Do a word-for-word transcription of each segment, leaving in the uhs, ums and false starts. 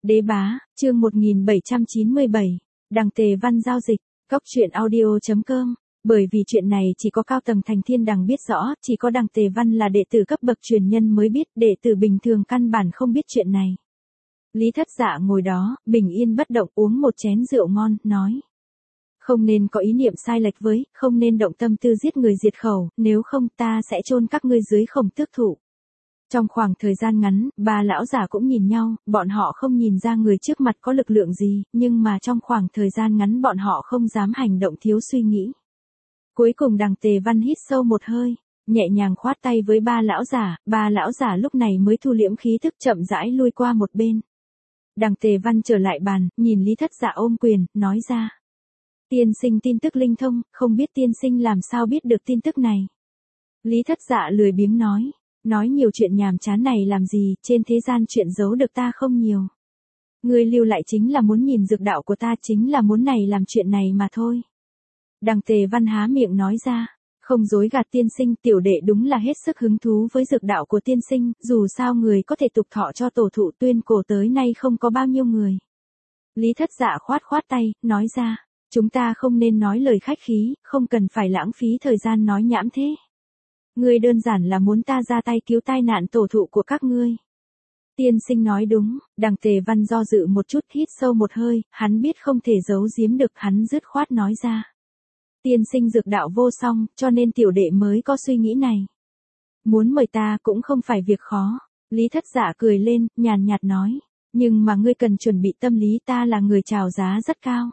Đế bá, chương một nghìn bảy trăm chín mươi bảy, Đằng Tề Văn giao dịch, Cóc truyện audio chấm com. Bởi vì chuyện này chỉ có cao tầng Thành Thiên Đằng biết rõ, chỉ có Đằng Tề Văn là đệ tử cấp bậc truyền nhân mới biết, đệ tử bình thường căn bản không biết chuyện này. Lý Thất Dạ ngồi đó, bình yên bất động uống một chén rượu ngon, nói. Không nên có ý niệm sai lệch với, không nên động tâm tư giết người diệt khẩu, nếu không ta sẽ chôn các ngươi dưới Khổng Tước Thụ. Trong khoảng thời gian ngắn, ba lão giả cũng nhìn nhau, bọn họ không nhìn ra người trước mặt có lực lượng gì, nhưng mà trong khoảng thời gian ngắn bọn họ không dám hành động thiếu suy nghĩ. Cuối cùng Đằng Tề Văn hít sâu một hơi, nhẹ nhàng khoát tay với ba lão giả, ba lão giả lúc này mới thu liễm khí thức chậm rãi lui qua một bên. Đằng Tề Văn trở lại bàn, nhìn Lý Thất Dạ ôm quyền, nói ra. Tiên sinh tin tức linh thông, không biết tiên sinh làm sao biết được tin tức này. Lý Thất Dạ lười biếng nói. Nói nhiều chuyện nhàm chán này làm gì, trên thế gian chuyện giấu được ta không nhiều. Ngươi lưu lại chính là muốn nhìn dược đạo của ta, chính là muốn này làm chuyện này mà thôi. Đằng Tề Văn há miệng nói ra, không dối gạt tiên sinh, tiểu đệ đúng là hết sức hứng thú với dược đạo của tiên sinh, dù sao người có thể tục thọ cho tổ thụ Tuyên Cổ tới nay không có bao nhiêu người. Lý Thất Dạ khoát khoát tay, nói ra, chúng ta không nên nói lời khách khí, không cần phải lãng phí thời gian nói nhảm thế. Ngươi đơn giản là muốn ta ra tay cứu tai nạn tổ thụ của các ngươi. Tiên sinh nói đúng, Đằng Tề Văn do dự một chút, hít sâu một hơi, hắn biết không thể giấu giếm được, hắn dứt khoát nói ra. Tiên sinh dược đạo vô song, cho nên tiểu đệ mới có suy nghĩ này. Muốn mời ta cũng không phải việc khó. Lý Thất Dạ cười lên, nhàn nhạt nói, nhưng mà ngươi cần chuẩn bị tâm lý, ta là người chào giá rất cao.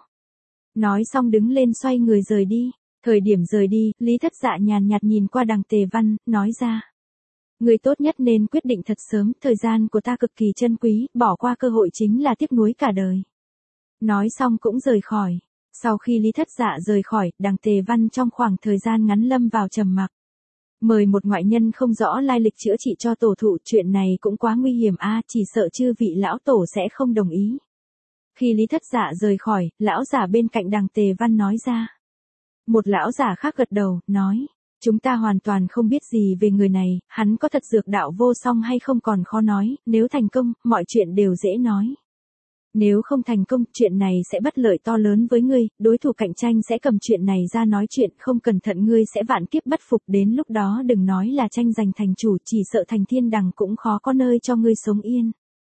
Nói xong đứng lên xoay người rời đi. Thời điểm rời đi, Lý Thất Dạ nhàn nhạt nhìn qua Đằng Tề Văn, nói ra. Người tốt nhất nên quyết định thật sớm, thời gian của ta cực kỳ chân quý, bỏ qua cơ hội chính là tiếc nuối cả đời. Nói xong cũng rời khỏi. Sau khi Lý Thất Dạ rời khỏi, Đằng Tề Văn trong khoảng thời gian ngắn lâm vào trầm mặc. Mời một ngoại nhân không rõ lai lịch chữa trị cho tổ thụ, chuyện này cũng quá nguy hiểm a, à, chỉ sợ chư vị lão tổ sẽ không đồng ý. Khi Lý Thất Dạ rời khỏi, lão giả bên cạnh Đằng Tề Văn nói ra. Một lão giả khác gật đầu, nói, chúng ta hoàn toàn không biết gì về người này, hắn có thật dược đạo vô song hay không còn khó nói, nếu thành công, mọi chuyện đều dễ nói. Nếu không thành công, chuyện này sẽ bất lợi to lớn với ngươi, đối thủ cạnh tranh sẽ cầm chuyện này ra nói chuyện, không cẩn thận ngươi sẽ vạn kiếp bất phục, đến lúc đó đừng nói là tranh giành thành chủ, chỉ sợ Thành Thiên Đằng cũng khó có nơi cho ngươi sống yên.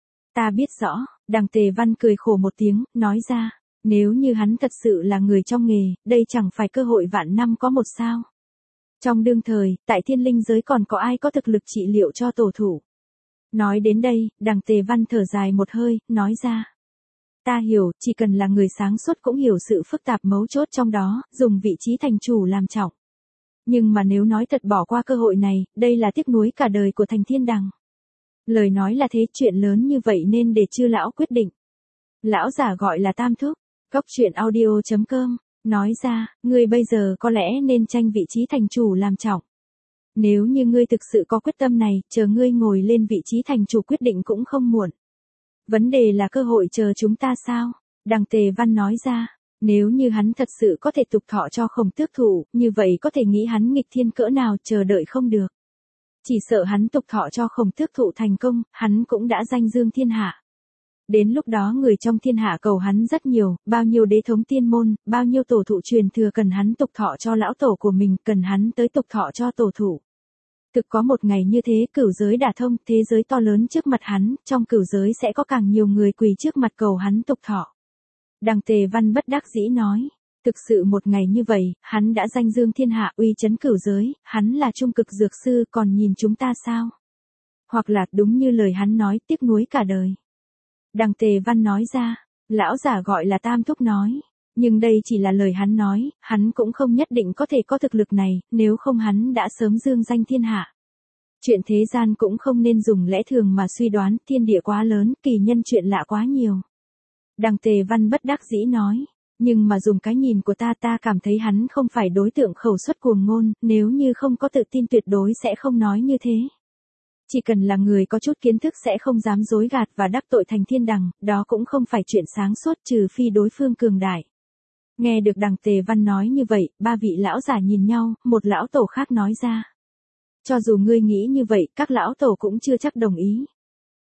Ta biết rõ, Đằng Tề Văn cười khổ một tiếng, nói ra. Nếu như hắn thật sự là người trong nghề, đây chẳng phải cơ hội vạn năm có một sao. Trong đương thời, tại thiên linh giới còn có ai có thực lực trị liệu cho tổ thủ. Nói đến đây, Đằng Tề Văn thở dài một hơi, nói ra. Ta hiểu, chỉ cần là người sáng suốt cũng hiểu sự phức tạp mấu chốt trong đó, dùng vị trí thành chủ làm trọng. Nhưng mà nếu nói thật bỏ qua cơ hội này, đây là tiếc nuối cả đời của Thành Thiên Đằng. Lời nói là thế, chuyện lớn như vậy nên để chư lão quyết định. Lão giả gọi là Tam Thúc. Cóc truyện audio chấm com, nói ra, ngươi bây giờ có lẽ nên tranh vị trí thành chủ làm trọng. Nếu như ngươi thực sự có quyết tâm này, chờ ngươi ngồi lên vị trí thành chủ quyết định cũng không muộn. Vấn đề là cơ hội chờ chúng ta sao? Đằng Tề Văn nói ra, nếu như hắn thật sự có thể tục thọ cho Khổng Tước Thụ, như vậy có thể nghĩ hắn nghịch thiên cỡ nào, chờ đợi không được. Chỉ sợ hắn tục thọ cho Khổng Tước Thụ thành công, hắn cũng đã danh dương thiên hạ. Đến lúc đó người trong thiên hạ cầu hắn rất nhiều, bao nhiêu đế thống tiên môn, bao nhiêu tổ thụ truyền thừa cần hắn tục thọ cho lão tổ của mình, cần hắn tới tục thọ cho tổ thụ. Thực có một ngày như thế, cửu giới đả thông, thế giới to lớn trước mặt hắn, trong cửu giới sẽ có càng nhiều người quỳ trước mặt cầu hắn tục thọ. Đằng Tề Văn bất đắc dĩ nói, thực sự một ngày như vậy, hắn đã danh dương thiên hạ, uy chấn cửu giới, hắn là trung cực dược sư, còn nhìn chúng ta sao? Hoặc là đúng như lời hắn nói, tiếc nuối cả đời. Đằng Tề Văn nói ra, lão giả gọi là Tam Thúc nói, nhưng đây chỉ là lời hắn nói, hắn cũng không nhất định có thể có thực lực này, nếu không hắn đã sớm dương danh thiên hạ. Chuyện thế gian cũng không nên dùng lẽ thường mà suy đoán, thiên địa quá lớn, kỳ nhân chuyện lạ quá nhiều. Đằng Tề Văn bất đắc dĩ nói, nhưng mà dùng cái nhìn của ta ta cảm thấy hắn không phải đối tượng khẩu xuất cuồng ngôn, nếu như không có tự tin tuyệt đối sẽ không nói như thế. Chỉ cần là người có chút kiến thức sẽ không dám dối gạt và đắc tội Thành Thiên Đằng, đó cũng không phải chuyện sáng suốt trừ phi đối phương cường đại. Nghe được Đằng Tề Văn nói như vậy, ba vị lão giả nhìn nhau, một lão tổ khác nói ra. Cho dù ngươi nghĩ như vậy, các lão tổ cũng chưa chắc đồng ý.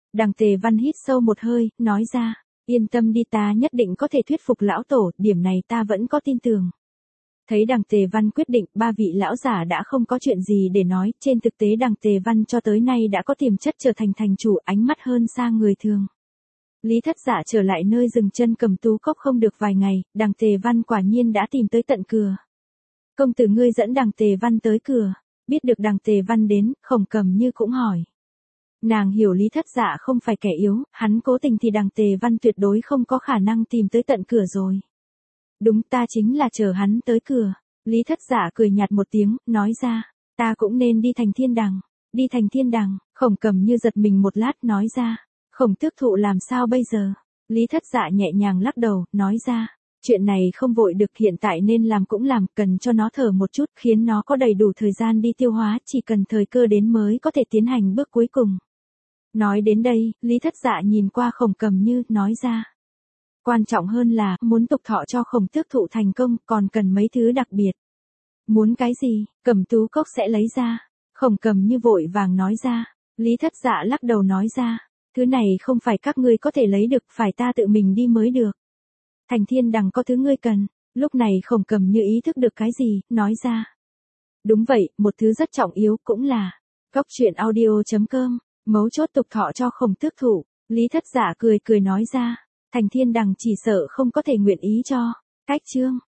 Đằng Tề Văn hít sâu một hơi, nói ra, yên tâm đi, ta nhất định có thể thuyết phục lão tổ, điểm này ta vẫn có tin tưởng. Thấy đằng Tề Văn quyết định, ba vị lão giả đã không có chuyện gì để nói, trên thực tế đằng Tề Văn cho tới nay đã có tiềm chất trở thành thành chủ, ánh mắt hơn xa người thường. Lý Thất Dạ trở lại nơi dừng chân Cầm Tú Cốc không được vài ngày, đằng Tề Văn quả nhiên đã tìm tới tận cửa. Công tử ngươi dẫn đằng Tề Văn tới cửa, biết được đằng Tề Văn đến, Khổng Cầm Như cũng hỏi. Nàng hiểu Lý Thất Dạ không phải kẻ yếu, hắn cố tình thì đằng Tề Văn tuyệt đối không có khả năng tìm tới tận cửa rồi. Đúng, ta chính là chờ hắn tới cửa. Lý Thất Dạ cười nhạt một tiếng, nói ra, ta cũng nên đi thành thiên đằng. Đi thành thiên đằng, Khổng Cầm Như giật mình một lát, nói ra, Khổng tước thụ làm sao bây giờ? Lý Thất Dạ nhẹ nhàng lắc đầu, nói ra, chuyện này không vội được, hiện tại nên làm cũng làm, cần cho nó thở một chút, khiến nó có đầy đủ thời gian đi tiêu hóa, chỉ cần thời cơ đến mới có thể tiến hành bước cuối cùng. Nói đến đây, Lý Thất Dạ nhìn qua Khổng Cầm Như, nói ra, quan trọng hơn là, muốn tục thọ cho Khổng tước thụ thành công, còn cần mấy thứ đặc biệt. Muốn cái gì, Cầm Tú Cốc sẽ lấy ra. Khổng Cầm Như vội vàng nói ra. Lý Thất Dạ lắc đầu nói ra, thứ này không phải các ngươi có thể lấy được, phải ta tự mình đi mới được. Thành thiên đằng có thứ ngươi cần. Lúc này Khổng Cầm Như ý thức được cái gì, nói ra. Đúng vậy, một thứ rất trọng yếu, cũng là Cốc truyện audio chấm com, mấu chốt tục thọ cho Khổng tước thụ. Lý Thất Dạ cười cười nói ra, thành thiên đằng chỉ sợ không có thể nguyện ý cho. Cách chương